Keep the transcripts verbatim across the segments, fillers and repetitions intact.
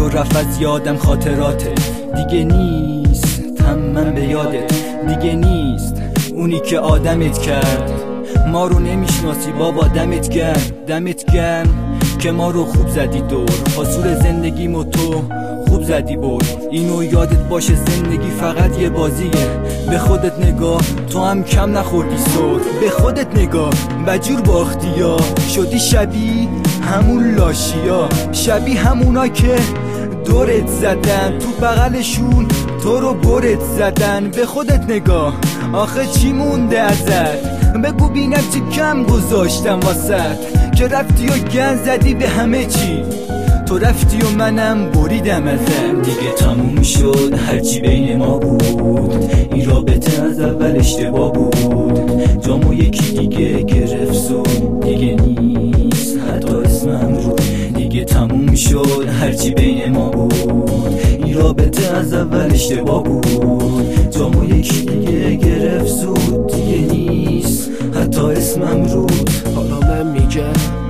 و رفت از یادم خاطراته. دیگه نیست من به یادت، دیگه نیست اونی که آدمت کرد. ما رو نمیشناسی بابا، دمت گرم دمت گرم که ما رو خوب زدی دور. حاصل زندگیمو تو خوب زدی بور. اینو یادت باشه زندگی فقط یه بازیه. به خودت نگاه، تو هم کم نخوردی صوت. به خودت نگاه، بجور باختی یا شدی شبیه همون لاشیا، شبیه همونا که دورت زدن، تو بغلشون تو رو برت زدن. به خودت نگاه، آخه چی مونده ازت؟ بگو بینم چی کم گذاشتم واسط که رفتی و گن زدی به همه چی. تو رفتی و منم بریدم ازت. دیگه تموم شد هرچی بین ما بود، این رابطه از اول اشتباه بود. جامو یکی دیگه گرفت زود، دیگه نیست حتی اسمم رو. دیگه تموم شد هرچی بین ما بود، این رابطه از اول اشتباه بود. جامو یکی دیگه گرفت زود، دیگه نیست حتی اسمم رو. حالا من میگم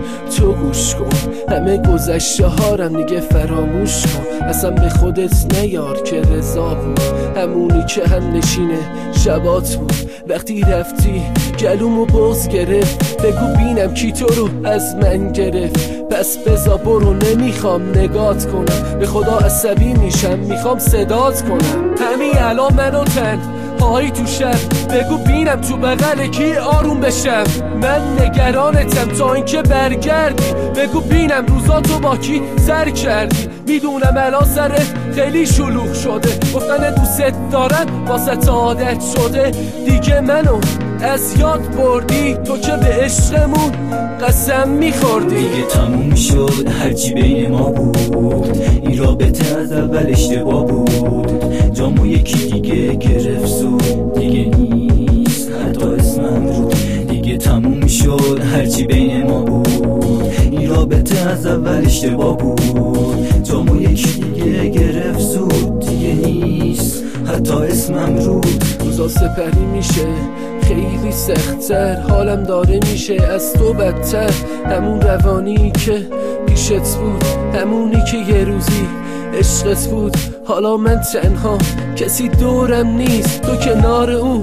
تو گوش کن، همه گذشته هارم دیگه فراموش کن. اصلا به خودت نیار که رضا بود، همونی که هم نشینه شبات بود. وقتی رفتی گلومو بغض گرفت، بگو بینم کی تو رو از من گرفت. پس بزا برو، نمیخوام نگات کنم، به خدا عصبی میشم میخوام صدات کنم. همین الان منو تن هایی تو شب، بگو بینم تو بغل کی آروم بشم. من نگرانتم تا اینکه برگردی، بگو بینم روزاتو با کی سر کردی. میدونم الان سرت خیلی شلوغ شده، گفتن دوست دارن واسه عادت شده. دیگه منو از یاد بردی، تو که به عشقمون قسم میخوردی. دیگه تموم شد هرچی بین ما بود، این رابطه از اول اشتباه بود. جامو یکی دیگه گرفت زود، دیگه نیست حتی اسمم رو. دیگه تموم شد هرچی بین ما بود، این رابطه از اول اشتباه بود. جامو یکی دیگه گرفت زود، دیگه نیست حتی اسمم رو. روزا سپری میشه خیلی سخت‌تر، حالم داره میشه از تو بدتر. همون روانی که پیشت بود، همونی که یه روزی عشقت بود. حالا من تنها، کسی دورم نیست، تو کنار اون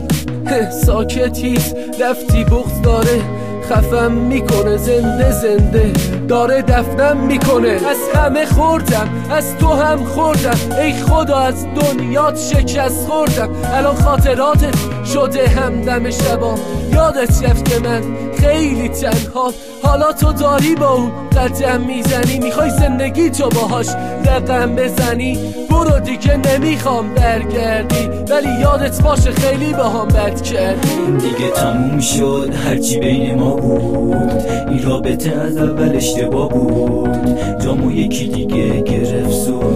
ساکتیست. رفتی بغض داره خفم میکنه، زنده زنده داره دفنم میکنه. از همه خوردم، از تو هم خوردم، ای خدا از دنیات شکست خوردم. الان خاطراتت شده همدم شبام، یادت رفت که من خیلی تنها. حالا تو داری با اون قدم میزنی، میخوای زندگی تو باهاش رقم بزنی. برو دیگه نمیخوام برگردی، ولی یادت باشه خیلی با هم بد کردی. دیگه تموم شد هرچی بین ما بود، این رابطه از اول اشتباه بود. جامو یکی دیگه گرفت زود،